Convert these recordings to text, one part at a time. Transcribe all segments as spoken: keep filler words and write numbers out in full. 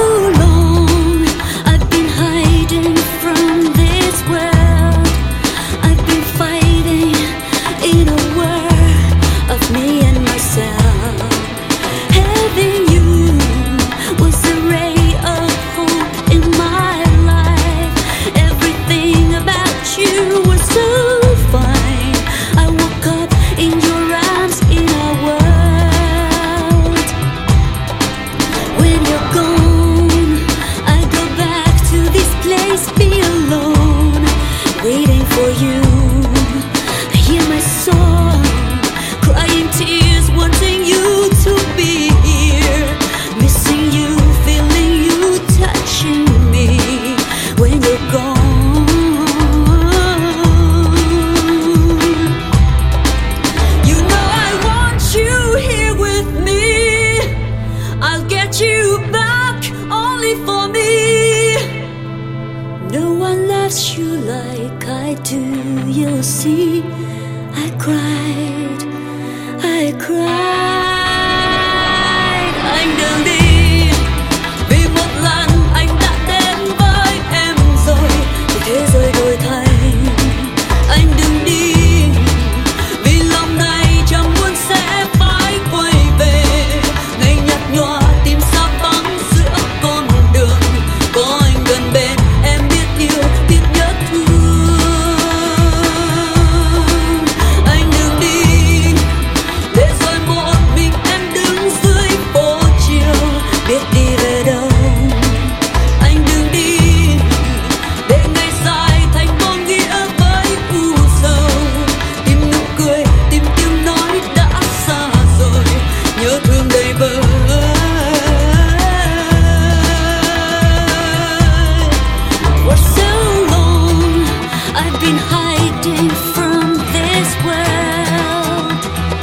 long I've been hiding from this world. I've been fighting in a world of me and myself. Having you was a ray of hope in my life. Everything about you was so fine. I woke up in your arms in our world. When you're gone, I go back to this place, be alone, waiting for you. I hear my song, crying tears, wanting you to be here, missing you, feeling you, touching me when you're gone. You know I want you here with me. I'll get you back only for me. No one loves you like I do. You'll see. I cried, I cried. Anh đừng đi, vì một lần anh đã đến với em rồi, thì thế giới đổi thay. Anh đừng đi, vì lòng này chẳng muốn sẽ phải quay về. Ngày nhạt nhòa tìm xa vắng giữa con đường, có anh gần bên em biết yêu, biết nhớ thương. Anh đừng đi, để rồi một mình em đứng dưới phố chiều, biết đi về đâu. Anh đừng đi, để ngày dài thành vô nghĩa với u sầu. Tìm nụ cười, tìm tiếng nói đã xa rồi, nhớ thương đầy vơi. For so long I've been hiding from this world.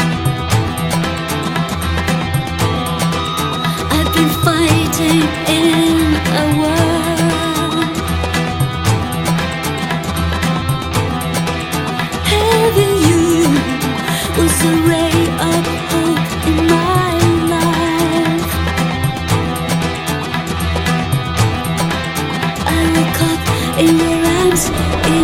I've been fighting in a world. Having you was a ray of hope in my life. I woke up in your arms. In